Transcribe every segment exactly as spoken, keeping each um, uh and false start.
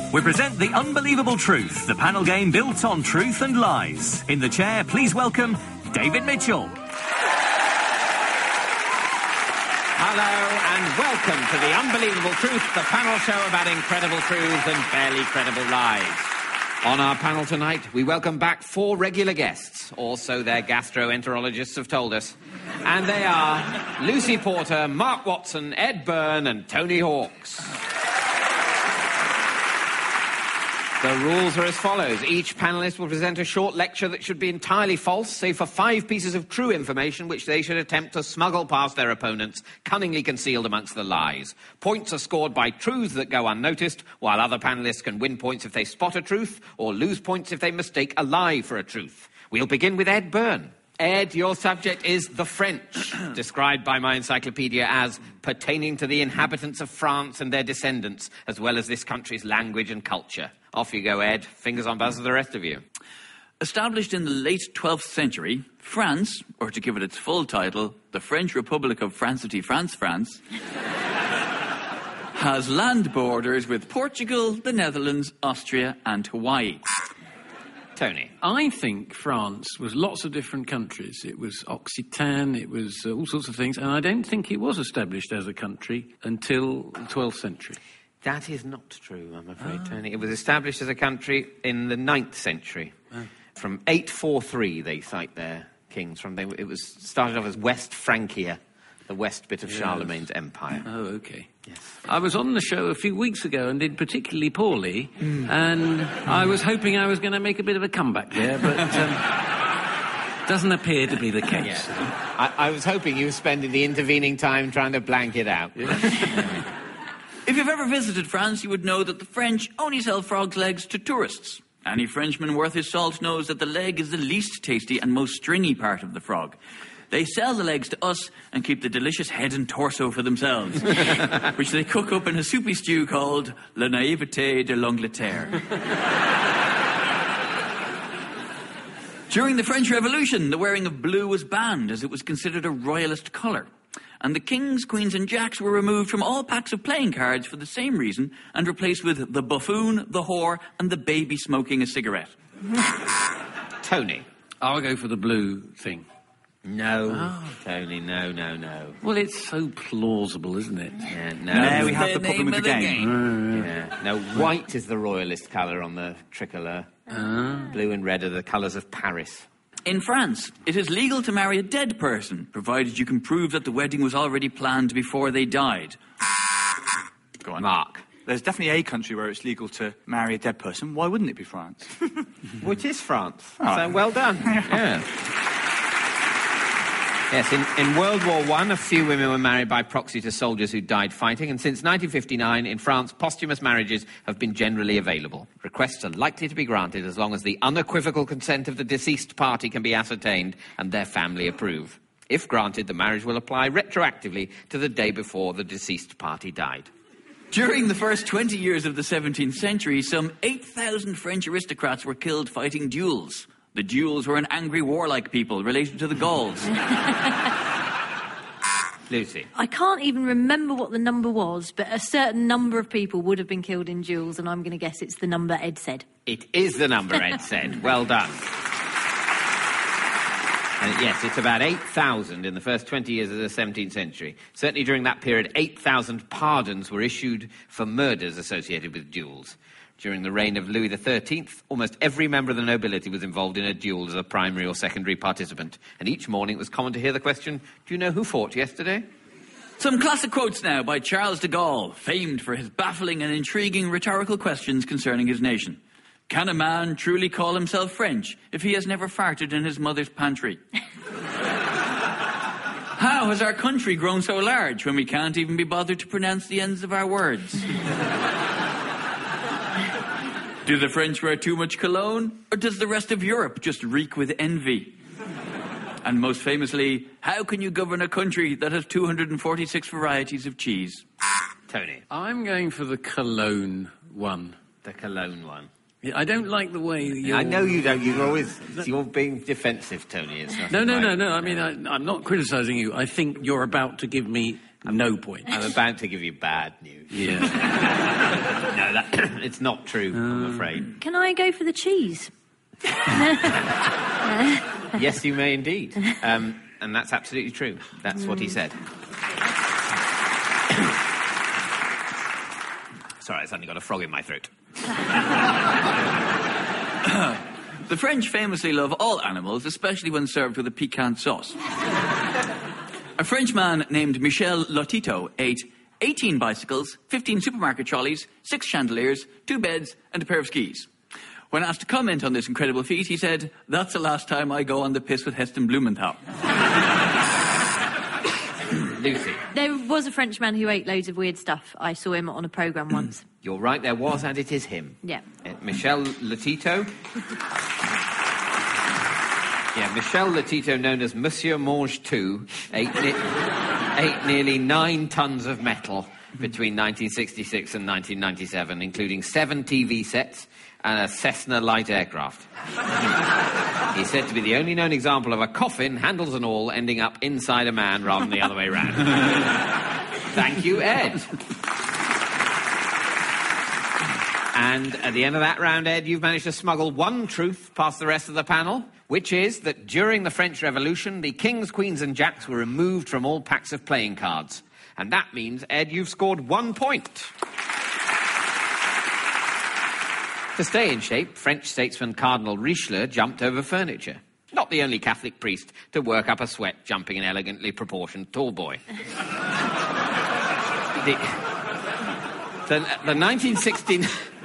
We present The Unbelievable Truth, the panel game built on truth and lies. In the chair, please welcome David Mitchell. Hello and welcome to The Unbelievable Truth, the panel show about incredible truths and barely credible lies. On our panel tonight, we welcome back four regular guests, or so their gastroenterologists have told us. And they are Lucy Porter, Mark Watson, Ed Byrne and Tony Hawks. The rules are as follows. Each panellist will present a short lecture that should be entirely false, save for five pieces of true information which they should attempt to smuggle past their opponents, cunningly concealed amongst the lies. Points are scored by truths that go unnoticed, while other panellists can win points if they spot a truth, or lose points if they mistake a lie for a truth. We'll begin with Ed Byrne. Ed, your subject is the French, described by my encyclopedia as pertaining to the inhabitants of France and their descendants, as well as this country's language and culture. Off you go, Ed. Fingers on buzz for the rest of you. Established in the late twelfth century, France, or to give it its full title, the French Republic of Francity France France, has land borders with Portugal, the Netherlands, Austria and Hawaii. Tony. I think France was lots of different countries. It was Occitan, it was uh, all sorts of things, and I don't think it was established as a country until the twelfth century. That is not true, I'm afraid, oh. Tony. It was established as a country in the ninth century. Oh. From eight forty-three, they cite their kings from. They, it was started off as West Francia, the west bit of yes. Charlemagne's empire. Oh, OK. Yes. I was on the show a few weeks ago and did particularly poorly, mm. and I was hoping I was going to make a bit of a comeback there, but um, doesn't appear to be the case. Yeah. I, I was hoping you were spending the intervening time trying to blank it out. Yeah. If you've ever visited France, you would know that the French only sell frogs' legs to tourists. Any Frenchman worth his salt knows that the leg is the least tasty and most stringy part of the frog. They sell the legs to us and keep the delicious head and torso for themselves, which they cook up in a soupy stew called La Naivete de l'Angleterre. During the French Revolution, the wearing of blue was banned as it was considered a royalist colour. And the kings, queens and jacks were removed from all packs of playing cards for the same reason and replaced with the buffoon, the whore and the baby smoking a cigarette. Tony. I'll go for the blue thing. No, oh. Tony, no, no, no. Well, it's so plausible, isn't it? Yeah, no. There we have the problem with the game. game. Yeah. No, white is the royalist colour on the tricolour. Ah. Blue and red are the colours of Paris. In France, it is legal to marry a dead person, provided you can prove that the wedding was already planned before they died. Go on. Mark. There's definitely a country where it's legal to marry a dead person. Why wouldn't it be France? Which is France. Oh. So well done. Yeah. Yes, in, in World War One, a few women were married by proxy to soldiers who died fighting, and since nineteen fifty-nine, in France, posthumous marriages have been generally available. Requests are likely to be granted as long as the unequivocal consent of the deceased party can be ascertained and their family approve. If granted, the marriage will apply retroactively to the day before the deceased party died. During the first twenty years of the seventeenth century, some eight thousand French aristocrats were killed fighting duels. The duels were an angry, warlike people related to the Gauls. Lucy. I can't even remember what the number was, but a certain number of people would have been killed in duels, and I'm going to guess it's the number Ed said. It is the number Ed said. Well done. And yes, it's about eight thousand in the first twenty years of the seventeenth century. Certainly during that period, eight thousand pardons were issued for murders associated with duels. During the reign of Louis the thirteenth, almost every member of the nobility was involved in a duel as a primary or secondary participant. And each morning it was common to hear the question, do you know who fought yesterday? Some classic quotes now by Charles de Gaulle, famed for his baffling and intriguing rhetorical questions concerning his nation. Can a man truly call himself French if he has never farted in his mother's pantry? How has our country grown so large when we can't even be bothered to pronounce the ends of our words? Do the French wear too much cologne, or does the rest of Europe just reek with envy? And most famously, how can you govern a country that has two hundred forty-six varieties of cheese? Tony. I'm going for the Cologne one. The Cologne one. I don't like the way you're... I know you don't. You're always you're being defensive, Tony. It's no, no, right. no, no. I mean, I, I'm not criticising you. I think you're about to give me no point. I'm about to give you bad news. Yeah. No, that, it's not true, I'm afraid. Can I go for the cheese? Yes, you may indeed. Um, and that's absolutely true. That's mm. what he said. Sorry, I suddenly got a frog in my throat. The French famously love all animals, especially when served with a piquant sauce. A French man named Michel Lotito ate eighteen bicycles, fifteen supermarket trolleys, six chandeliers, two beds, and a pair of skis. When asked to comment on this incredible feat, he said, "That's the last time I go on the piss with Heston Blumenthal." Lucy. There was a Frenchman who ate loads of weird stuff. I saw him on a programme once. You're right, there was, and it is him. Yeah. Uh, Michel Lotito. Yeah, Michel Lotito, known as Monsieur Mange Tout, ate, ne- ate nearly nine tons of metal between nineteen sixty-six and nineteen ninety-seven, including seven T V sets and a Cessna light aircraft. He's said to be the only known example of a coffin, handles and all, ending up inside a man rather than the other way round. Thank you, Ed. And at the end of that round, Ed, you've managed to smuggle one truth past the rest of the panel, which is that during the French Revolution, the kings, queens and jacks were removed from all packs of playing cards. And that means, Ed, you've scored one point. To stay in shape, French statesman Cardinal Richelieu jumped over furniture. Not the only Catholic priest to work up a sweat jumping an elegantly proportioned tall boy. the, the, the nineteen sixteen...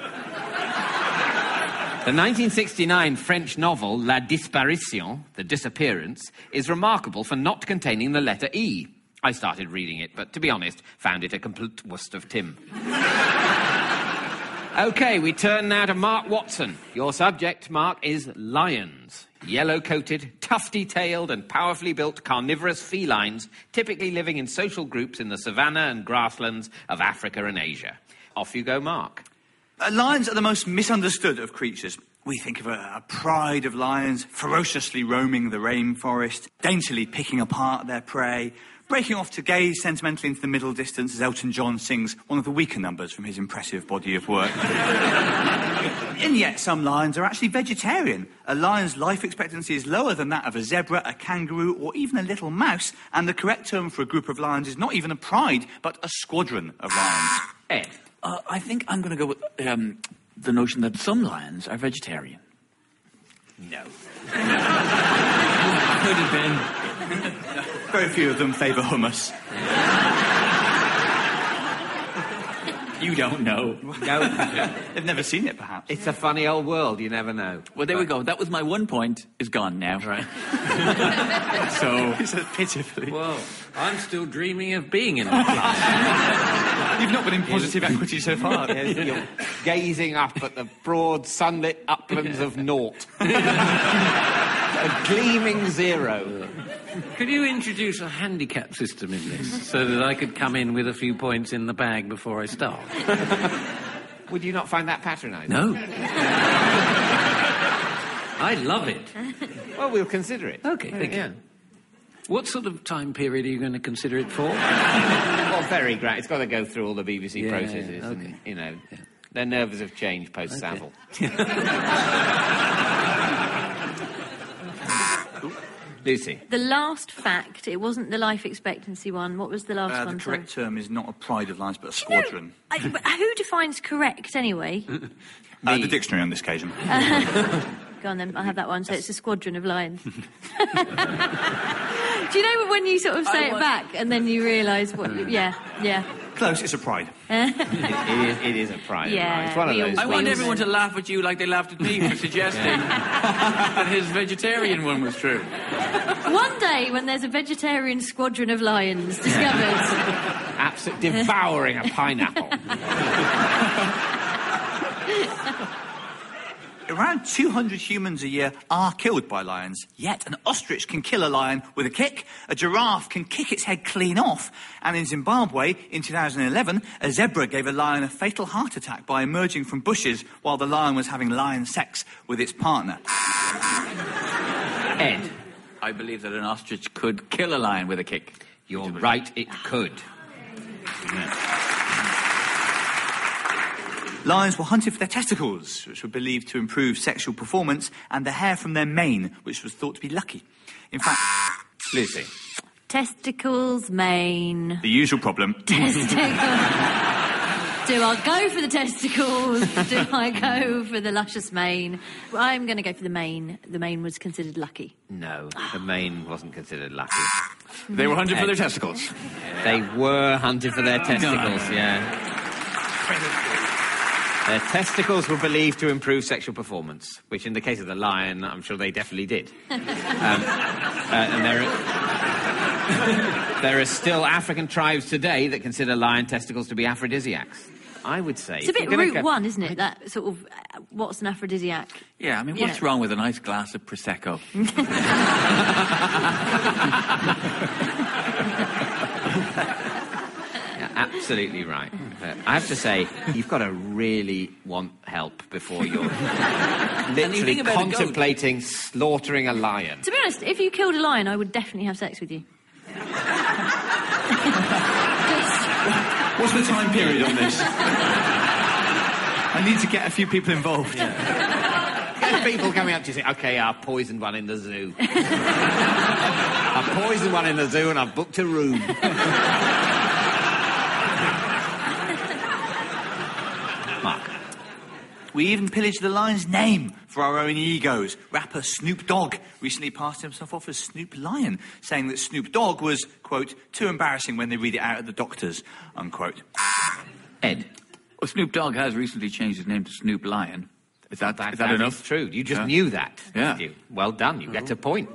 The nineteen sixty-nine French novel La Disparition, The Disappearance, is remarkable for not containing the letter E. I started reading it, but to be honest, found it a complete waste of Tim. OK, we turn now to Mark Watson. Your subject, Mark, is lions. Yellow-coated, tufty-tailed and powerfully built carnivorous felines, typically living in social groups in the savannah and grasslands of Africa and Asia. Off you go, Mark. Uh, lions are the most misunderstood of creatures. We think of a, a pride of lions ferociously roaming the rainforest, daintily picking apart their prey, breaking off to gaze sentimentally into the middle distance as Elton John sings one of the weaker numbers from his impressive body of work. And yet some lions are actually vegetarian. A lion's life expectancy is lower than that of a zebra, a kangaroo, or even a little mouse, and the correct term for a group of lions is not even a pride, but a squadron of lions. Ed. Uh, I think I'm going to go with um, the notion that some lions are vegetarian. No. Could have been. Very few of them favour hummus. You don't know. No. They've never seen it, perhaps. It's a funny old world, you never know. Well, there but... we go. That was my one point. Is gone now. Right. So... It's a pitifully... Well, I'm still dreaming of being in that. You've not been in positive equity so far. Yes, you're gazing up at the broad, sunlit uplands of naught. A gleaming zero. Could you introduce a handicap system in this, so that I could come in with a few points in the bag before I start? Would you not find that patronising? No. I love it. Well, we'll consider it. OK, thank yeah. you. What sort of time period are you going to consider it for? Well, very great. It's got to go through all the B B C yeah, processes. Okay. And, you know, yeah. Their nerves have changed post-Savile. Okay. Lucy. The last fact, it wasn't the life expectancy one. What was the last uh, one? The correct sorry? term is not a pride of lions, but a squadron. No, I, who defines correct, anyway? uh, the dictionary on this occasion. Go on, then. I'll have that one. So it's a squadron of lions. Do you know when you sort of say it back and then you realise what... You, yeah, yeah. Close, it's a pride. it, it, is, it is a pride. Yeah, it's one of those. I want We everyone all- to laugh at you like they laughed at me for suggesting that his vegetarian one was true. One day, when there's a vegetarian squadron of lions discovered... Absolutely devouring a pineapple. Around two hundred humans a year are killed by lions, yet an ostrich can kill a lion with a kick, a giraffe can kick its head clean off, and in Zimbabwe, in two thousand eleven, a zebra gave a lion a fatal heart attack by emerging from bushes while the lion was having lion sex with its partner. Ed, I believe that an ostrich could kill a lion with a kick. you're right, it could. Lions were hunted for their testicles, which were believed to improve sexual performance, and the hair from their mane, which was thought to be lucky. In fact, Lucy. Testicles, mane. the usual problem. Testicles. Do I go for the testicles? Do I go for the luscious mane? Well, I'm going to go for the mane. The mane was considered lucky. No, the mane wasn't considered lucky. They were hunted for their testicles. They were hunted for their testicles, yeah. Their testicles were believed to improve sexual performance, which in the case of the lion, I'm sure they definitely did. um, uh, and there are, there are still African tribes today that consider lion testicles to be aphrodisiacs. I would say. It's a bit If you're gonna route go- one, isn't it? That sort of, uh, what's an aphrodisiac? Yeah, I mean, You what's know. wrong with a nice glass of Prosecco? Yeah, absolutely right. Uh, I have to say, you've got to really want help before you're literally think about a goat. contemplating slaughtering a lion. To be honest, if you killed a lion, I would definitely have sex with you. What's the time period on this? I need to get a few people involved. Get people coming up to you say, OK, I poisoned one in the zoo. I poisoned one in the zoo and I've booked a room. Mark. We even pillaged the lion's name for our own egos. Rapper Snoop Dogg recently passed himself off as Snoop Lion, saying that Snoop Dogg was, quote, too embarrassing when they read it out at the doctors, unquote. Ed. Well, Snoop Dogg has recently changed his name to Snoop Lion. Is that, That, is that, enough? is true. You just Yeah. knew that. Yeah. did you? Well done. You get a point.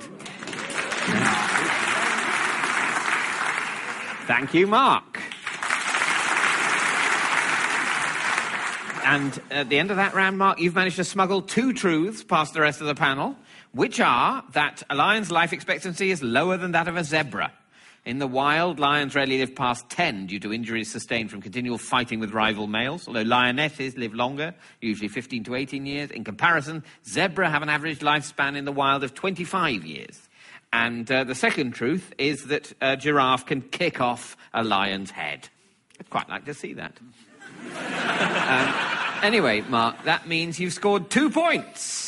Thank you, Mark. And at the end of that round, Mark, you've managed to smuggle two truths past the rest of the panel, which are that a lion's life expectancy is lower than that of a zebra. In the wild, lions rarely live past ten due to injuries sustained from continual fighting with rival males, although lionesses live longer, usually fifteen to eighteen years. In comparison, zebra have an average lifespan in the wild of twenty-five years. And uh, the second truth is that a giraffe can kick off a lion's head. I'd quite like to see that. um, anyway, Mark, that means you've scored two points.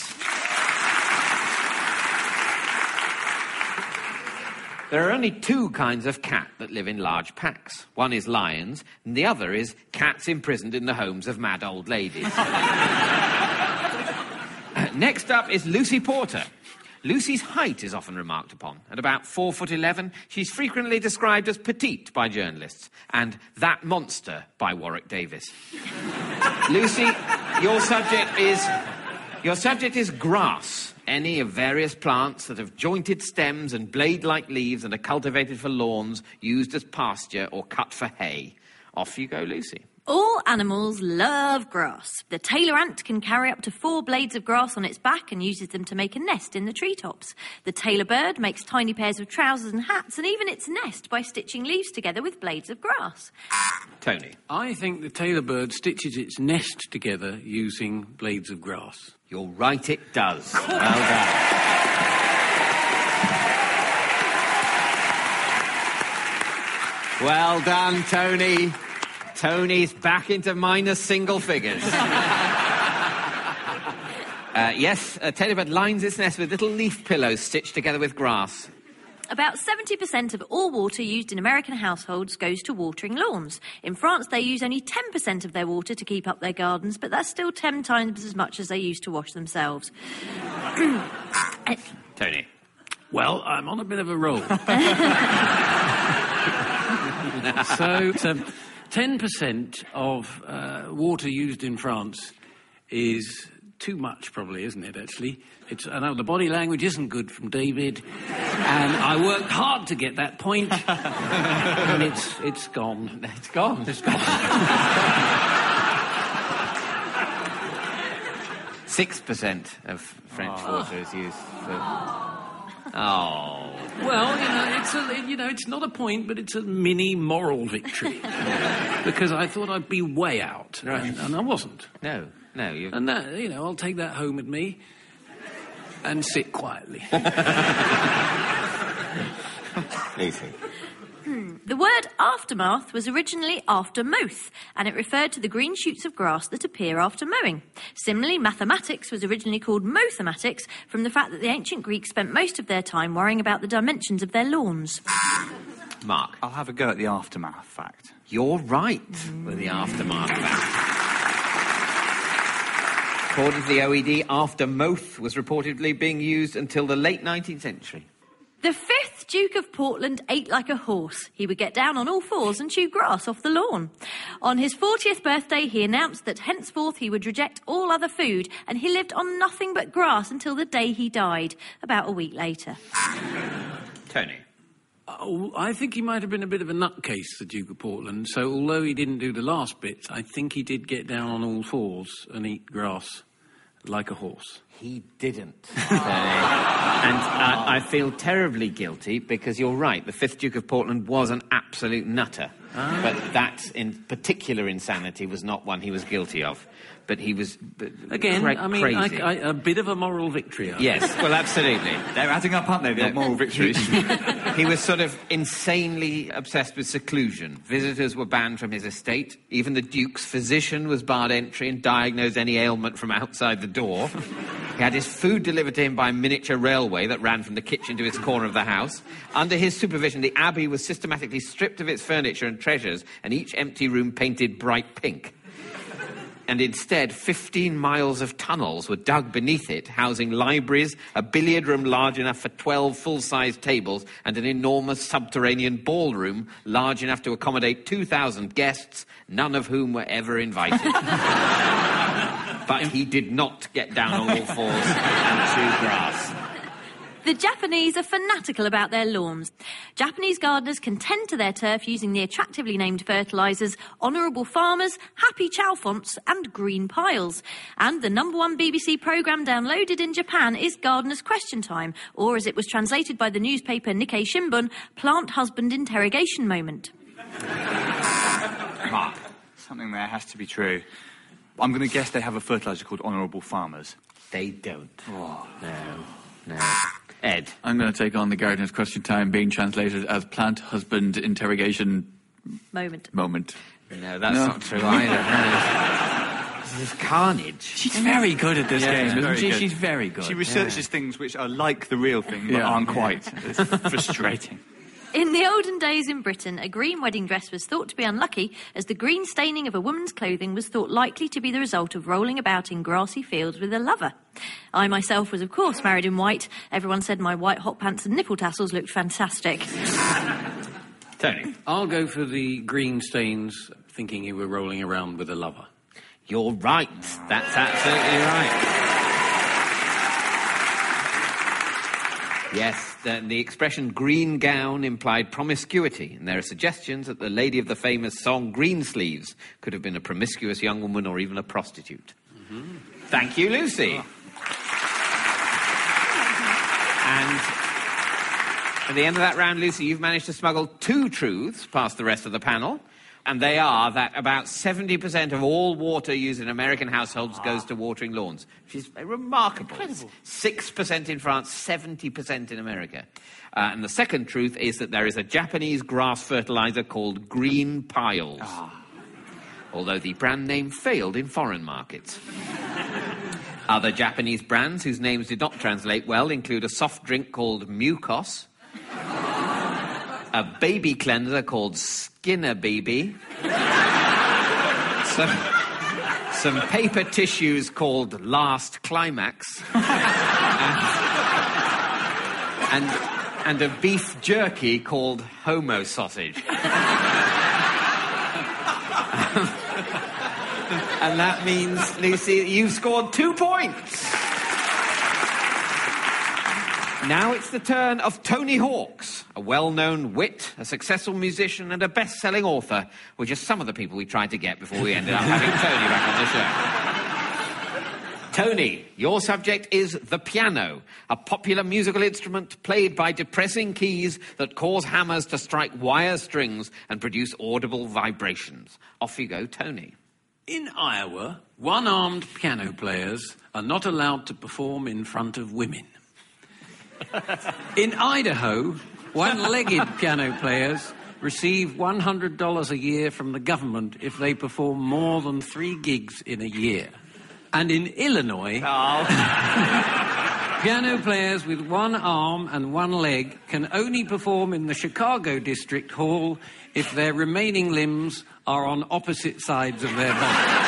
There are only two kinds of cat that live in large packs. One is lions, and the other is cats imprisoned in the homes of mad old ladies. Next up is Lucy Porter. Lucy's height is often remarked upon. At about four foot eleven, she's frequently described as petite by journalists, and that monster by Warwick Davis. Lucy, your subject is your subject is grass. Any of various plants that have jointed stems and blade-like leaves and are cultivated for lawns, used as pasture or cut for hay. Off you go, Lucy. All animals love grass. The tailor ant can carry up to four blades of grass on its back and uses them to make a nest in the treetops. The tailor bird makes tiny pairs of trousers and hats and even its nest by stitching leaves together with blades of grass. Tony. I think the tailor bird stitches its nest together using blades of grass. You're right, it does. Well done. Well done, Tony. Tony's back into minus single figures. uh, yes, a tailor bird lines its nest with little leaf pillows stitched together with grass. About seventy percent of all water used in American households goes to watering lawns. In France, they use only ten percent of their water to keep up their gardens, but that's still ten times as much as they use to wash themselves. Tony. Well, I'm on a bit of a roll. so, um, ten percent of uh, water used in France is too much, probably, isn't it, actually? It's, I know the body language isn't good from David, and I worked hard to get that point, and it's, it's gone. It's gone. It's gone. Six percent of French oh. water is used for... Oh. Well, you know, it's a, you know, it's not a point, but it's a mini moral victory. Because I thought I'd be way out, right. and, and I wasn't. No, no. You... And that, you know, I'll take that home with me and sit quietly. Easy. Hmm. The word aftermath was originally aftermoth, and it referred to the green shoots of grass that appear after mowing. Similarly, mathematics was originally called mothematics from the fact that the ancient Greeks spent most of their time worrying about the dimensions of their lawns. Mark. I'll have a go at the aftermath fact. You're right mm. with the aftermath fact. According to the O E D, aftermoth was reportedly being used until the late nineteenth century. The fifth Duke of Portland ate like a horse. He would get down on all fours and chew grass off the lawn. On his fortieth birthday, he announced that henceforth he would reject all other food, and he lived on nothing but grass until the day he died, about a week later. Tony. Oh, I think he might have been a bit of a nutcase, the Duke of Portland, so although he didn't do the last bit, I think he did get down on all fours and eat grass like a horse. He didn't. uh, and uh, I feel terribly guilty because you're right, the fifth Duke of Portland was an absolute nutter. Ah. But that in particular insanity was not one he was guilty of. But he was b- Again, cra- I mean, crazy. I, I, a bit of a moral victory. I yes, well, absolutely. They're adding up, aren't they, the moral victories? He was sort of insanely obsessed with seclusion. Visitors were banned from his estate. Even the Duke's physician was barred entry and diagnosed any ailment from outside the door. He had his food delivered to him by a miniature railway that ran from the kitchen to his corner of the house. Under his supervision, the abbey was systematically stripped of its furniture and treasures, and each empty room painted bright pink. And instead, fifteen miles of tunnels were dug beneath it, housing libraries, a billiard room large enough for twelve full-sized tables, and an enormous subterranean ballroom large enough to accommodate two thousand guests, none of whom were ever invited. But he did not get down on all fours and chew grass. The Japanese are fanatical about their lawns. Japanese gardeners can tend to their turf using the attractively named fertilisers Honourable Farmers, Happy Chalfonts and Green Piles. And the number one B B C programme downloaded in Japan is Gardener's Question Time, or as it was translated by the newspaper Nikkei Shimbun, Plant Husband Interrogation Moment. Mark, something there has to be true. I'm going to guess they have a fertiliser called Honourable Farmers. They don't. Oh. No, no. Ed. I'm going to take on the Gardener's Question Time being translated as Plant Husband Interrogation... Moment. Moment. No, that's no. not true either. This is carnage. She's very good at this yeah, game, isn't she? Good. She's very good. She researches yeah. things which are like the real thing, but yeah. aren't quite. It's frustrating. In the olden days in Britain, a green wedding dress was thought to be unlucky, as the green staining of a woman's clothing was thought likely to be the result of rolling about in grassy fields with a lover. I myself was, of course, married in white. Everyone said my white hot pants and nipple tassels looked fantastic. Tony. I'll go for the green stains, thinking you were rolling around with a lover. You're right. That's absolutely right. Yes, the, the expression green gown implied promiscuity, and there are suggestions that the lady of the famous song Greensleeves could have been a promiscuous young woman or even a prostitute. Mm-hmm. Thank you, Lucy. Oh. And at the end of that round, Lucy, you've managed to smuggle two truths past the rest of the panel. And they are that about seventy percent of all water used in American households ah. goes to watering lawns, which is remarkable. Incredible. six percent in France, seventy percent in America. Uh, and the second truth is that there is a Japanese grass fertiliser called Green Piles, ah. although the brand name failed in foreign markets. Other Japanese brands whose names did not translate well include a soft drink called Mucos, a baby cleanser called Skinner Baby, some, some paper tissues called Last Climax, and, and, and a beef jerky called Homo Sausage. And that means, Lucy, you've scored two points. Now it's the turn of Tony Hawks, a well-known wit, a successful musician and a best-selling author, were just some of the people we tried to get before we ended up having Tony back on the show. Tony, your subject is the piano, a popular musical instrument played by depressing keys that cause hammers to strike wire strings and produce audible vibrations. Off you go, Tony. In Iowa, one-armed piano players are not allowed to perform in front of women. In Idaho, one-legged piano players receive one hundred dollars a year from the government if they perform more than three gigs in a year. And in Illinois, oh. piano players with one arm and one leg can only perform in the Chicago District Hall if their remaining limbs are on opposite sides of their body.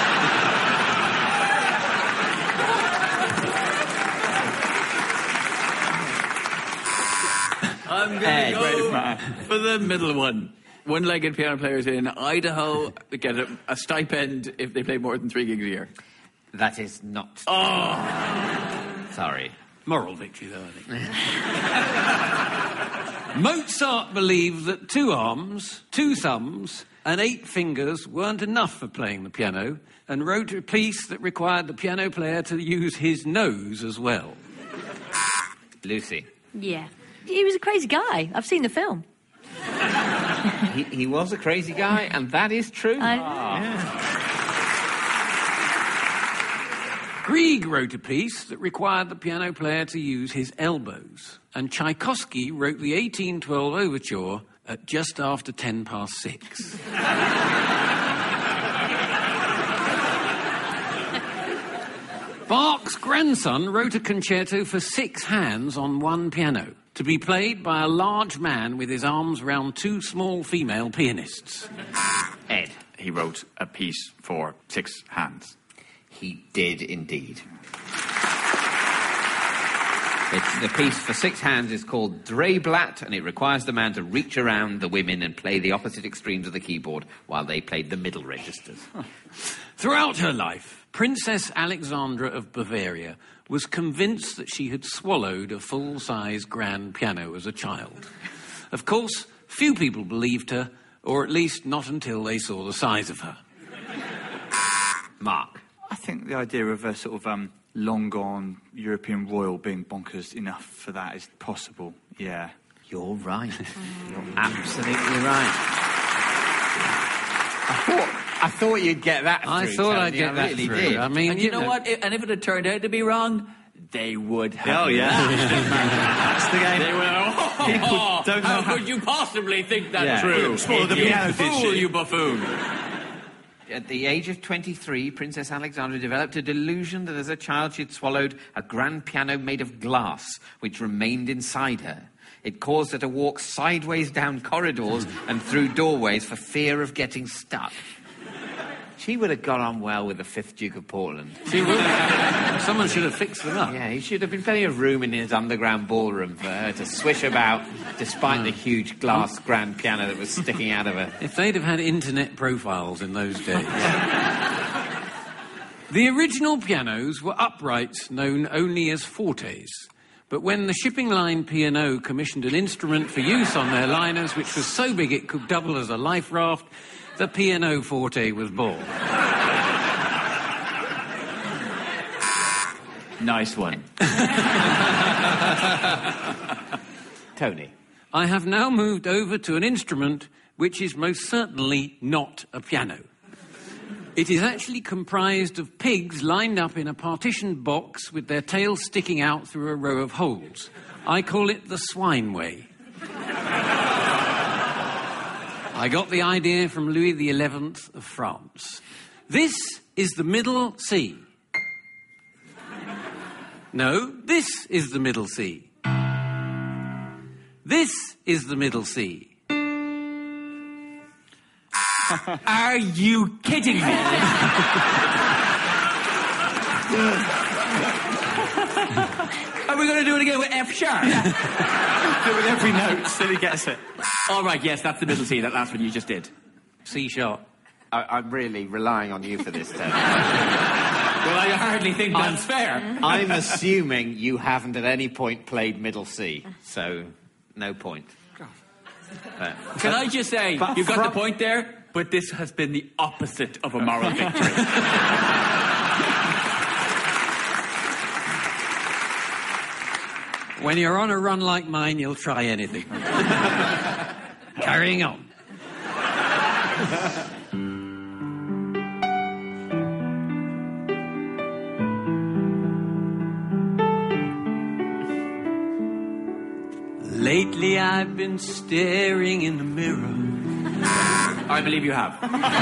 I'm going to go for the middle one. One-legged piano players in Idaho get a, a stipend if they play more than three gigs a year. That is not... Oh! Sorry. Moral victory, though, I think. Mozart believed that two arms, two thumbs, and eight fingers weren't enough for playing the piano, and wrote a piece that required the piano player to use his nose as well. Lucy. Yeah. He was a crazy guy. I've seen the film. he, he was a crazy guy, and that is true. I know. Oh. Yeah. Grieg wrote a piece that required the piano player to use his elbows, and Tchaikovsky wrote the eighteen twelve overture at just after ten past six. Bach's grandson wrote a concerto for six hands on one piano, to be played by a large man with his arms round two small female pianists. Ed. He wrote a piece for six hands. He did indeed. It's, the piece for six hands is called Drehblatt, and it requires the man to reach around the women and play the opposite extremes of the keyboard while they played the middle registers. Throughout her life, Princess Alexandra of Bavaria was convinced that she had swallowed a full-size grand piano as a child. Of course, few people believed her, or at least not until they saw the size of her. Mark. I think the idea of a sort of um, long-gone European royal being bonkers enough for that is possible, yeah. You're right. You're absolutely right. I thought... I thought you'd get that through, I thought Tony. I'd get I that really through. Did. I mean, and you, you know, know what? And if it had turned out to be wrong, they would have. Oh, yeah. That's the game. They would have, oh, People don't know how, how could you possibly think that's yeah. true? Swallow the piano, did Fool, she? you buffoon. At the age of twenty-three, Princess Alexandra developed a delusion that as a child she'd swallowed a grand piano made of glass, which remained inside her. It caused her to walk sideways down corridors and through doorways for fear of getting stuck. She would have got on well with the fifth Duke of Portland. She would have. Someone should have fixed them up. Yeah, he should have been plenty of room in his underground ballroom for her to swish about, despite mm. the huge glass grand piano that was sticking out of her. If they'd have had internet profiles in those days. The original pianos were uprights known only as fortes. But when the shipping line P and O commissioned an instrument for use on their liners, which was so big it could double as a life raft, the P and O Forte was born. Nice one. Tony. I have now moved over to an instrument which is most certainly not a piano. It is actually comprised of pigs lined up in a partitioned box with their tails sticking out through a row of holes. I call it the swine way. I got the idea from Louis the eleventh of France. This is the middle C. No, this is the middle C. This is the middle C. Are you kidding me? Are we going to do it again with F sharp? Do it with every note till he gets it. All right, yes, that's the middle C, that last one you just did. C sharp. I, I'm really relying on you for this, Tony. Well, I hardly think that's I'm, fair. I'm assuming you haven't at any point played middle C, so no point. But, Can I just say, but you've got from... the point there, but this has been the opposite of a moral victory. When you're on a run like mine, you'll try anything. Carrying on. Lately I've been staring in the mirror. I believe you have.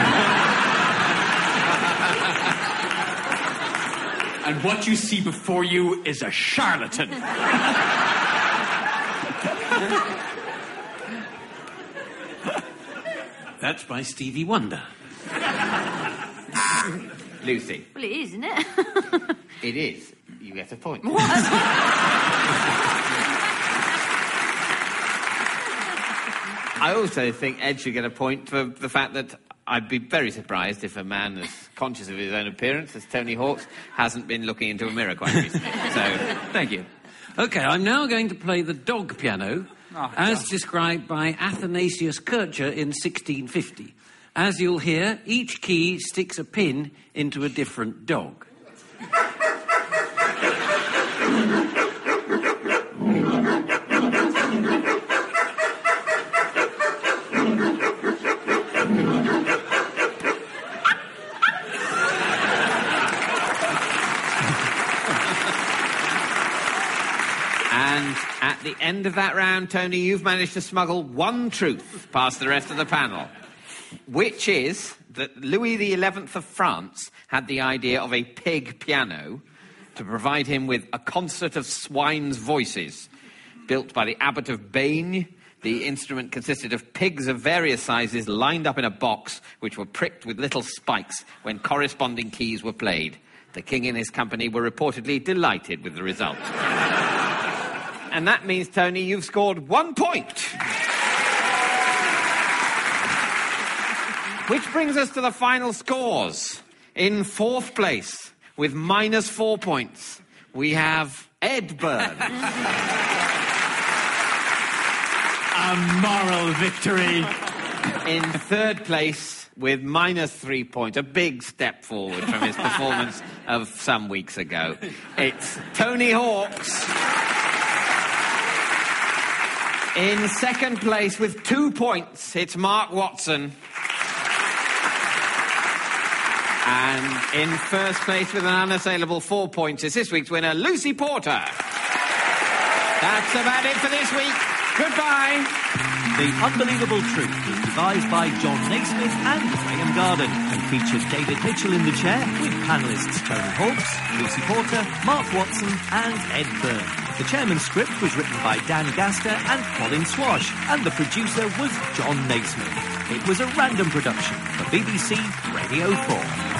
And what you see before you is a charlatan. That's by Stevie Wonder. Lucy. Well, it is, isn't it? It is. You get a point. I also think Ed should get a point for the fact that I'd be very surprised if a man as conscious of his own appearance as Tony Hawk's hasn't been looking into a mirror quite recently. So, Thank you. OK, I'm now going to play the dog piano, Oh, as God. described by Athanasius Kircher in sixteen fifty. As you'll hear, each key sticks a pin into a different dog. and at the end of that round, Tony, you've managed to smuggle one truth past the rest of the panel, which is that Louis the eleventh of France had the idea of a pig piano to provide him with a concert of swine's voices. Built by the Abbot of Bagne, the instrument consisted of pigs of various sizes lined up in a box, which were pricked with little spikes when corresponding keys were played. The king and his company were reportedly delighted with the result. And that means, Tony, you've scored one point. Which brings us to the final scores. In fourth place, with minus four points, we have Ed Byrne. A moral victory. In third place, with minus three points, a big step forward from his performance of some weeks ago. It's Tony Hawks. In second place, with two points, it's Mark Watson. And in first place, with an unassailable four points, is this week's winner, Lucy Porter. That's about it for this week. Goodbye. The Unbelievable Truth was devised by John Naismith and Graham Garden and featured David Mitchell in the chair with panellists Tony Hawks, Lucy Porter, Mark Watson and Ed Byrne. The chairman's script was written by Dan Gaster and Colin Swash, and the producer was John Naismith. It was a random production for B B C Radio four.